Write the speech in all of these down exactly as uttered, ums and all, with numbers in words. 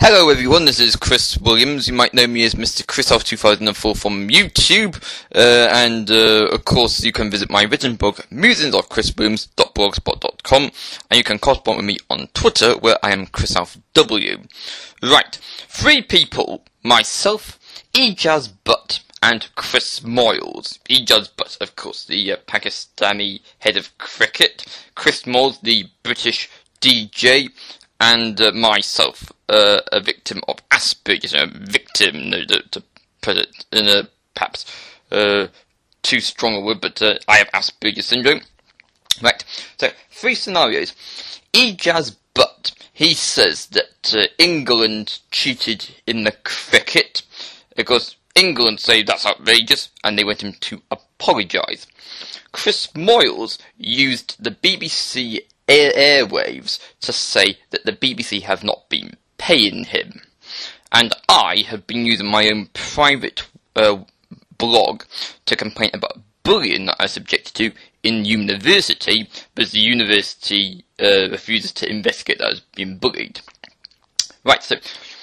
Hello everyone, this is Chris Williams. You might know me as Mister Christoph two thousand four from YouTube, uh, and uh, of course you can visit my written blog musings dot chris williams dot blogspot dot com, and you can correspond with me on Twitter where I am Christoph W. Right, three people, myself, Ijaz Butt, and Chris Moyles. Ijaz Butt, of course, the uh, Pakistani head of cricket, Chris Moyles, the British D J, and uh, myself, uh, a victim of Asperger's, a victim, no, to, to put it in a perhaps uh, too strong a word, but uh, I have Asperger's syndrome. Right, so three scenarios. Ijaz Butt, he says that uh, England cheated in the cricket, because England say that's outrageous, and they want him to apologise. Chris Moyles used the B B C air airwaves to say that the B B C have not been paying him, and I have been using my own private uh, blog to complain about bullying that I was subjected to in university, because the university uh, refuses to investigate that I was being bullied. Right, so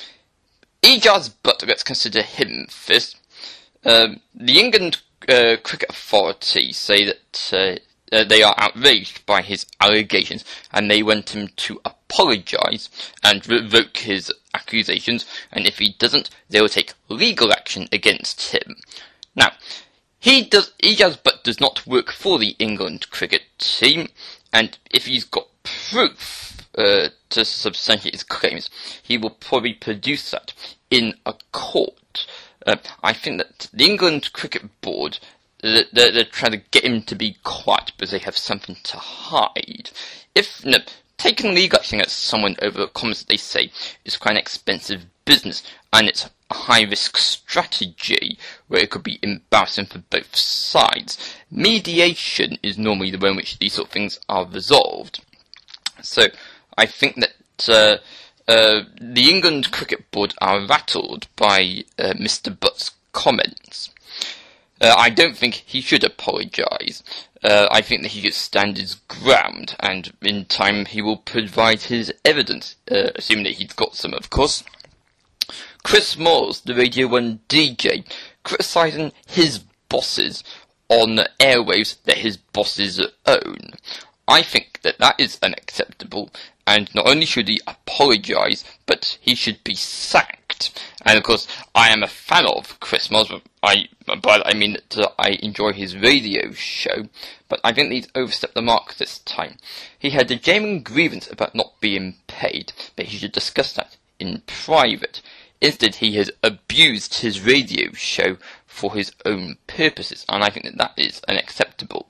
Ijaz Butt, let's consider him first. Um, the England uh, Cricket Authority say that uh, Uh, they are outraged by his allegations, and they want him to apologise and revoke his accusations, and if he doesn't, they will take legal action against him. Now, he does, Ijaz Butt does not work for the England cricket team, and if he's got proof uh, to substantiate his claims, he will probably produce that in a court. Uh, I think that the England Cricket Board, They're, they're trying to get him to be quiet because they have something to hide. If no, taking legal action against someone over comments that they say is quite an expensive business, and it's a high-risk strategy where it could be embarrassing for both sides. Mediation is normally the way in which these sort of things are resolved. So I think that uh, uh, the England Cricket Board are rattled by uh, Mister Butt's comments. Uh, I don't think he should apologise. Uh, I think that he should stand his ground, and in time he will provide his evidence, uh, assuming that he's got some, of course. Chris Moyles, the Radio one D J, criticising his bosses on the airwaves that his bosses own. I think that that is unacceptable, and not only should he apologise, but he should be sacked. And of course, I am a fan of Chris Moyles, but I, but I mean that uh, I enjoy his radio show, but I think he's overstepped the mark this time. He had a genuine grievance about not being paid, but he should discuss that in private. Instead, he has abused his radio show for his own purposes, and I think that that is unacceptable.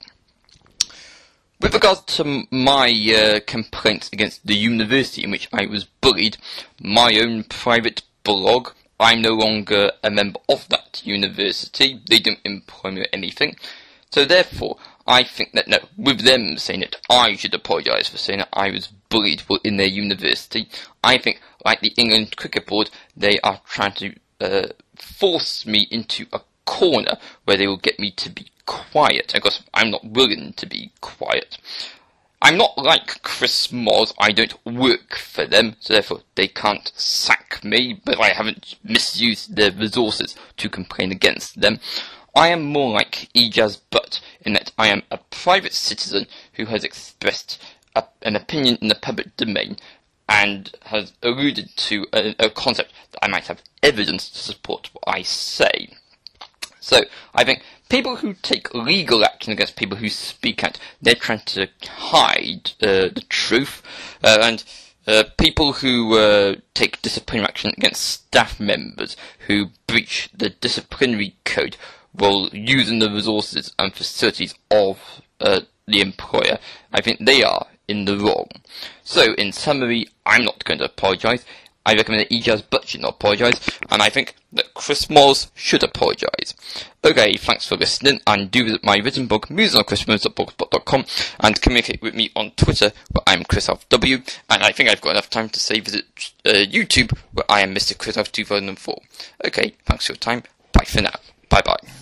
With regards to my uh, complaints against the university in which I was bullied, my own private blog, I'm no longer a member of that university. They don't employ me or anything. So therefore, I think that, no, with them saying that I should apologise for saying that I was bullied in their university, I think, like the England Cricket Board, they are trying to uh, force me into a corner where they will get me to be quiet. Of course, I'm not willing to be quiet. I'm not like Chris Moyles, I don't work for them, so therefore they can't sack me, but I haven't misused their resources to complain against them. I am more like Ijaz Butt, in that I am a private citizen who has expressed a, an opinion in the public domain, and has alluded to a, a concept that I might have evidence to support what I say. So, I think people who take legal action against people who speak out, they're trying to hide uh, the truth, uh, and uh, people who uh, take disciplinary action against staff members who breach the disciplinary code while using the resources and facilities of uh, the employer, I think they are in the wrong. So, in summary, I'm not going to apologise. I recommend that Ijaz Butt should not apologise, and I think that Chris Moyles should apologise. Okay, thanks for listening, and do visit my written blog, musings dot chris williams dot blogspot dot com, and communicate with me on Twitter, where I'm Christoph W, and I think I've got enough time to say visit uh, YouTube, where I am Mister Christoph two thousand four. Okay, thanks for your time, bye for now, bye bye.